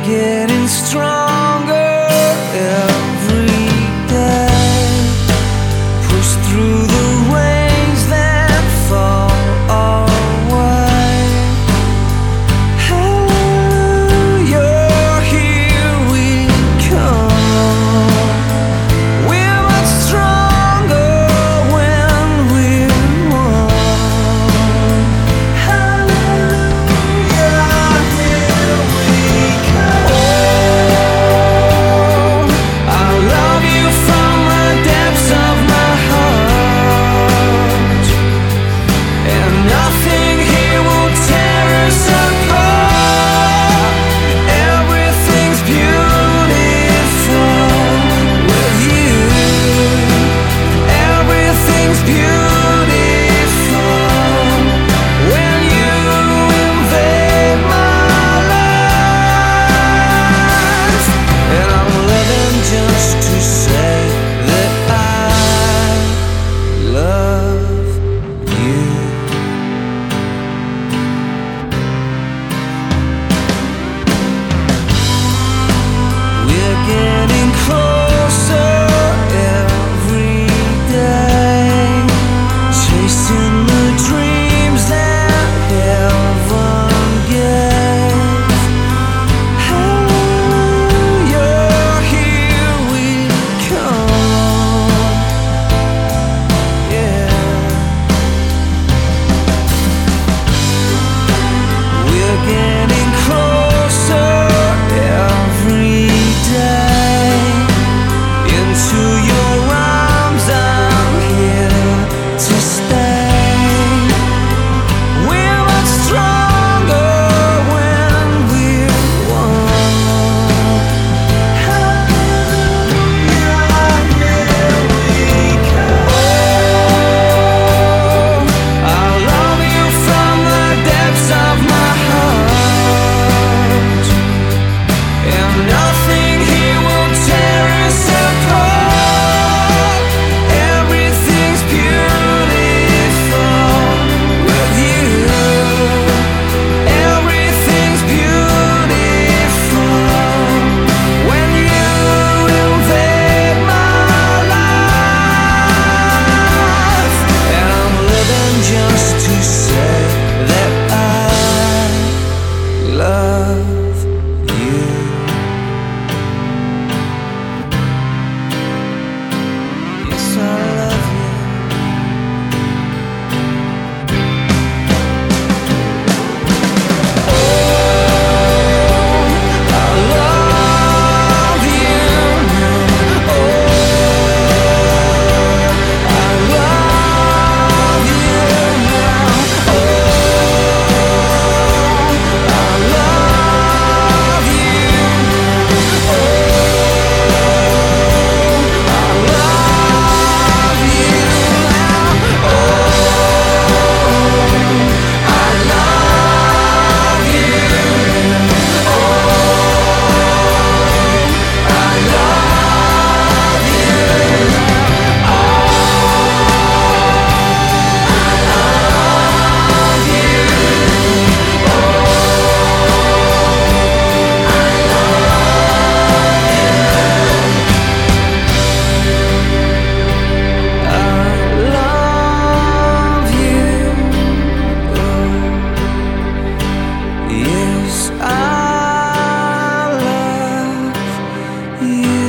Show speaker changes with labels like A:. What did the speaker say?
A: getting stronger every day. Push through the rains that fall away. Hallelujah, here we come. We're much stronger when we're one. Hallelujah, here we come. Oh, I love you from the depths of my heart, and nothing here will tear us apart. Everything's beautiful with you. Everything's beautiful when you invade my life. And I'm living just to say that I love you. We're getting closer every day, chasing the dreams that heaven gave. Hallelujah, here we come. Yeah, we're getting closer every day. Into your arms, I'm here to stay. We're much stronger when we're one. Hallelujah, here we come. I love you from the depths of my heart, and nothing here will tear us apart. Everything's beautiful with you. Everything's beautiful when you invade my life. And I'm living just to say that I love you. Yes, I love you. Oh, I love you now. Oh, I love you now. Oh, I love you now. Oh, I love you now. Oh, I love you now. Oh, I love you now. Yes, I love you.